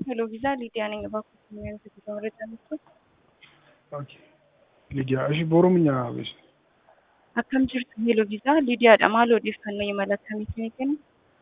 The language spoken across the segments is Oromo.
Hello, visa Lydia nang iba ko ngayon sa Florida nito. Okay. Lydia, ashi Boromia bes. Akkam jirtu Hello visa Lydia dha maal odeeffannoo imala akkamiitiin kennu?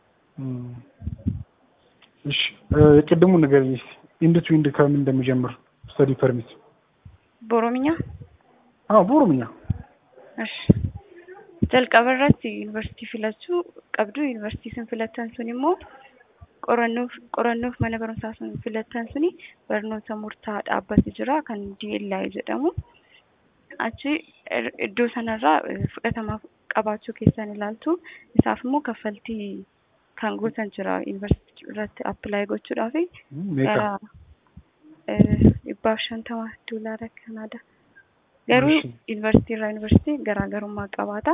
እሺ የቀደሙ ነገር እስቲ ኢንድ ቱ ኢንድ ከምን እንደምጀምር ስተዲ ፐርሚት በኦሮምኛ? አዎ በኦሮምኛ። እሺ jalqaba irratti yuunivarsiitii filachuu qabdu. Yuunivarsiitii sin filattan sun immoo qorannoof mana barumsaa sun filattan suni barnoota murtaa dhaabbatu jira kan DLI jedhamu. Achi iddoo sanarraa fudhatama qabaachuu keessan ilaaltu. Isaaf immoo kaffaltii kan gootan jira yuunivarsiitii irratti apply gochuudhaaf gara $50 Kanaada. Garuu yuunivarsiitii irraa yuunivarsiitii garaagarummaa qabaata.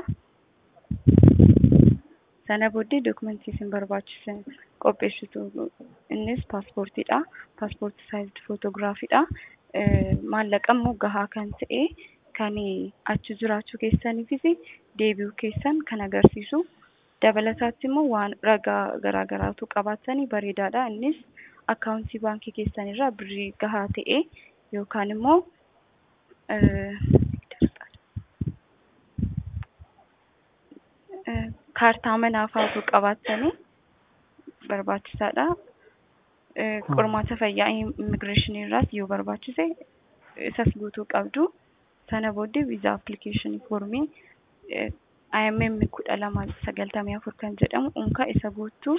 Sana booddee dokumentii isin barbaachisan qopheessitu. Innis paaspoortiidha. Paaspoortii saayizii footograafiidha. Maallaqa immoo gahaa kan ta'e kan achi jiraachuu keessaniifis deebi'uu keessan kan agarsiisu. Dabalataatti immoo waan ragaa garaagaraatu qabaatanii bareedaadha. Innis akkaawuntii baankii keessanirraa birrii gahaa ta'e yookaan immoo kaartaa manaa fa'aatu qabaatanii barbaachisaadha. Qormaata fayyaa immigireeshinii irraas yoo barbaachise isas guutuu qabdu. Sana booddee viizaa appilikeeshinii foormii IMM 1294 kan jedhamu unka isa guutuu.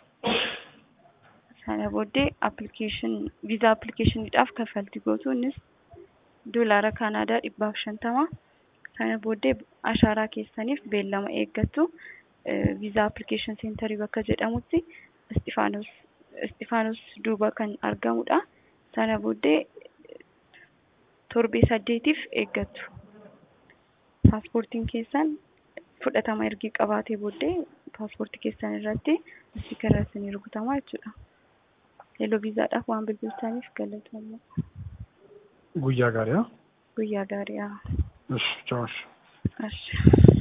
Sana booddee viizaa appilikeeshiniidhaaf kaffaltii gootu. Innis $100 Kanaadaa 150. Sana booddee ashaaraa keessaniif beellama eeggattu. Viizaa appilikeeshin seenterii bakka jedhamutti Istifaanos duuba kan argamudha. Sana booddee torbee 8tiif eeggattu. Paaspoortiin keessan fudhatama ergi qabaatee booddee paaspoortii keessan irratti istiikara isinii rukutama jechuudha. Hello viizaadhaaf waan bilbiltaniif galatoomna. Guyyaa gaarii. Guyyaa gaarii. እሺ ቻው። እሺ